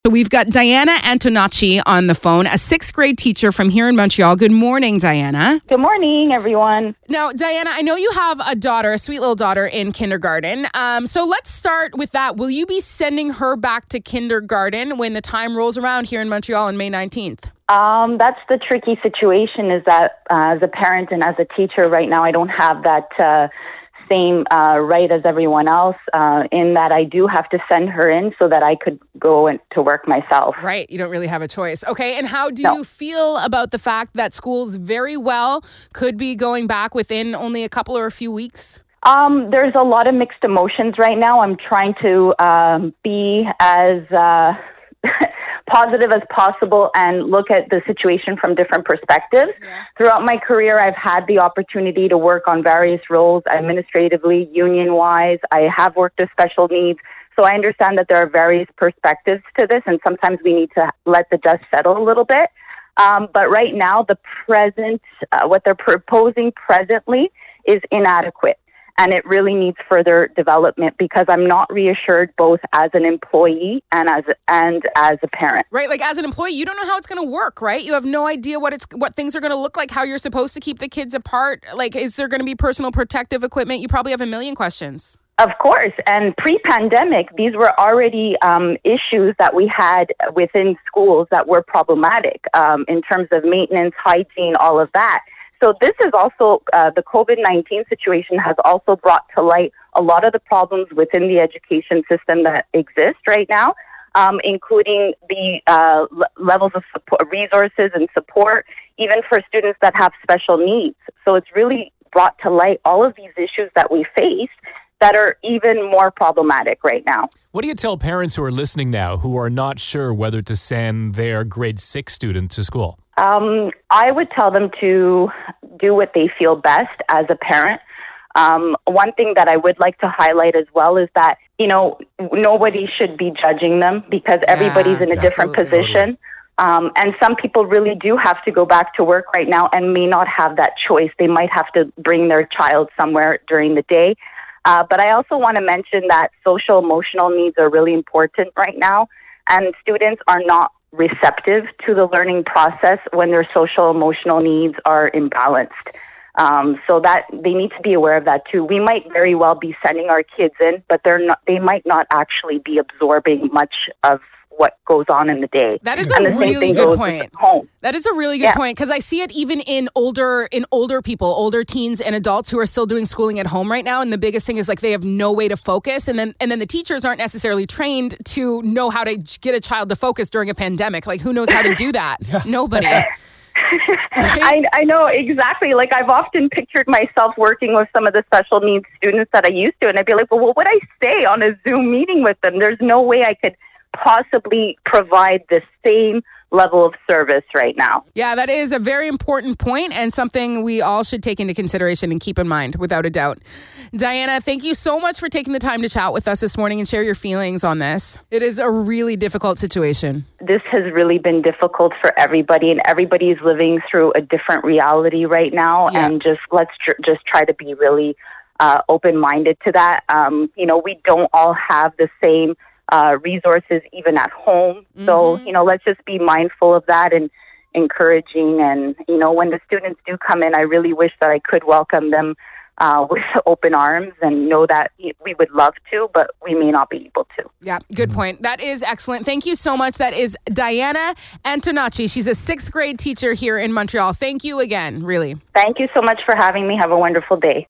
We've got Diana Antonacci on the phone, a sixth grade teacher from here in Montreal. Good morning, Diana. Good morning, everyone. Now, Diana, I know you have a daughter, a sweet little daughter in kindergarten. So let's start with that. Will you be sending her back to kindergarten when the time rolls around here in Montreal on May 19th? That's the tricky situation is that as a parent and as a teacher right now, I don't have that same right as everyone else in that I do have to send her in so that I could go to work myself. Right. You don't really have a choice. Okay. And how do you feel about the fact that schools very well could be going back within only a couple or a few weeks? There's a lot of mixed emotions right now. I'm trying to be as positive as possible and look at the situation from different perspectives. Yeah. Throughout my career, I've had the opportunity to work on various roles administratively, union-wise. I have worked with special needs. So I understand that there are various perspectives to this, and sometimes we need to let the dust settle a little bit. But right now, the present, what they're proposing presently is inadequate. And it really needs further development because I'm not reassured both as an employee and as a parent. Right, like as an employee, you don't know how it's going to work, right? You have no idea what things are going to look like, how you're supposed to keep the kids apart. Like, is there going to be personal protective equipment? You probably have a million questions. Of course, and pre-pandemic, these were already issues that we had within schools that were problematic in terms of maintenance, hygiene, all of that. So this is also, the COVID-19 situation has also brought to light a lot of the problems within the education system that exist right now, including the levels of support, resources and support, even for students that have special needs. So it's really brought to light all of these issues that we face that are even more problematic right now. What do you tell parents who are listening now who are not sure whether to send their grade 6 student to school? I would tell them to do what they feel best as a parent. One thing that I would like to highlight as well is that, nobody should be judging them because everybody's in a different position. And some people really do have to go back to work right now and may not have that choice. They might have to bring their child somewhere during the day. But I also want to mention that social emotional needs are really important right now, and students are not receptive to the learning process when their social emotional needs are imbalanced. So that they need to be aware of that too. We might very well be sending our kids in, but they might not actually be absorbing much of what goes on in the day. That is a really good point. Home. That is a really good point because I see it even in older people, older teens and adults who are still doing schooling at home right now. And the biggest thing is like they have no way to focus, and then the teachers aren't necessarily trained to know how to get a child to focus during a pandemic. Like who knows how to do that? Nobody. Right? I know exactly. Like I've often pictured myself working with some of the special needs students that I used to, and I'd be like, well, what would I say on a Zoom meeting with them? There's no way I could possibly provide the same level of service right now. Yeah, that is a very important point and something we all should take into consideration and keep in mind, without a doubt. Diana, thank you so much for taking the time to chat with us this morning and share your feelings on this. It is a really difficult situation. This has really been difficult for everybody, and everybody is living through a different reality right now. Yeah. And let's just try to be really open-minded to that. We don't all have the same resources even at home. Mm-hmm. So, let's just be mindful of that and encouraging. And, when the students do come in, I really wish that I could welcome them with open arms and know that we would love to, but we may not be able to. Yeah, good point. That is excellent. Thank you so much. That is Diana Antonacci. She's a sixth grade teacher here in Montreal. Thank you again, really. Thank you so much for having me. Have a wonderful day.